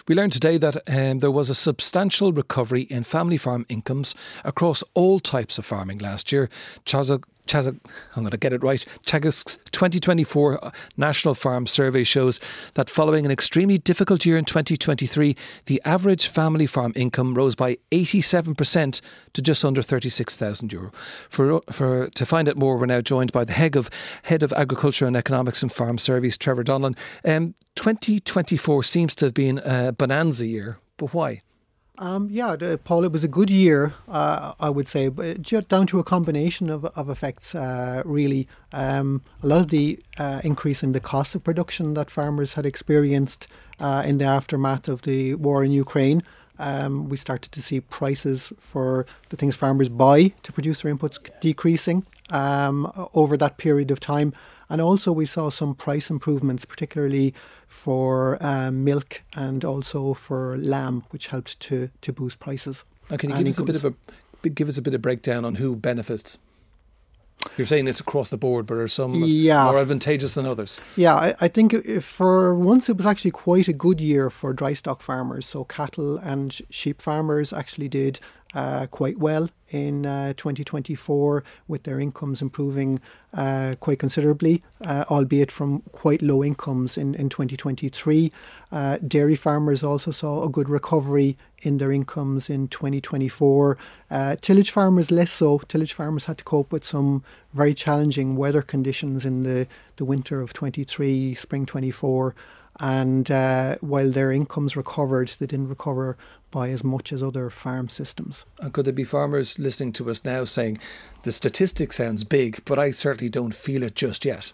We learned today that there was a substantial recovery in family farm incomes across all types of farming last year. I'm going to get it right. Teagasc's 2024 National Farm Survey shows that following an extremely difficult year in 2023, the average family farm income rose by 87% to just under €36,000. To find out more, we're now joined by the head of Agriculture and Economics and Farm Surveys, Trevor Donlan. 2024 seems to have been a bonanza year, but why? Paul, it was a good year, I would say, but down to a combination of effects, really. A lot of the increase in the cost of production that farmers had experienced in the aftermath of the war in Ukraine. We started to see prices for the things farmers buy to produce their inputs decreasing over that period of time. And also we saw some price improvements, particularly for milk and also for lamb, which helped to boost prices. Can you give us a bit of breakdown on who benefits? You're saying it's across the board, but are some more advantageous than others? Yeah, I think for once it was actually quite a good year for dry stock farmers. So cattle and sheep farmers actually did quite well in 2024, with their incomes improving quite considerably, albeit from quite low incomes in 2023. Dairy farmers also saw a good recovery in their incomes in 2024. Tillage farmers less so. Tillage farmers had to cope with some very challenging weather conditions in the winter of 23, spring 24. And while their incomes recovered, they didn't recover by as much as other farm systems. And could there be farmers listening to us now saying, the statistic sounds big, but I certainly don't feel it just yet?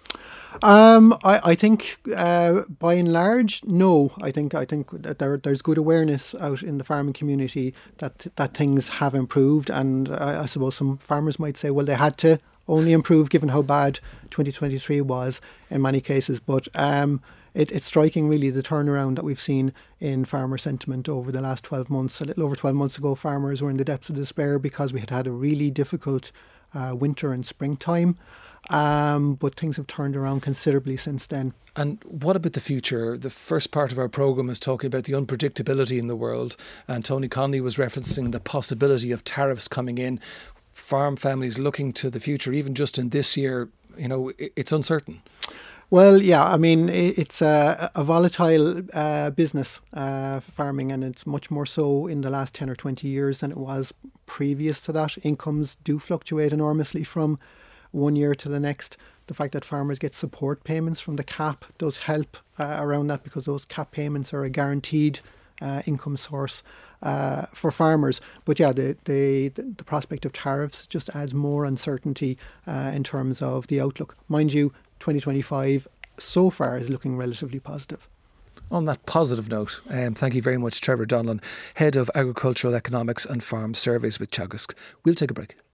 I think by and large, no. I think that there's good awareness out in the farming community that things have improved. And I suppose some farmers might say, well, they had to only improve given how bad 2023 was in many cases. But it's striking, really, the turnaround that we've seen in farmer sentiment over the last 12 months. A little over 12 months ago, farmers were in the depths of despair because we had a really difficult winter and springtime. But things have turned around considerably since then. And what about the future? The first part of our programme is talking about the unpredictability in the world. And Tony Connolly was referencing the possibility of tariffs coming in. Farm families looking to the future, even just in this year, it's uncertain. Well, yeah, I mean, it's a volatile business, farming, and it's much more so in the last 10 or 20 years than it was previous to that. Incomes do fluctuate enormously from one year to the next. The fact that farmers get support payments from the CAP does help around that, because those CAP payments are a guaranteed income source for farmers. But yeah, the prospect of tariffs just adds more uncertainty in terms of the outlook. Mind you, 2025 so far is looking relatively positive. On that positive note, thank you very much, Trevor Donlan, Head of Agricultural Economics and Farm Surveys with Teagasc. We'll take a break.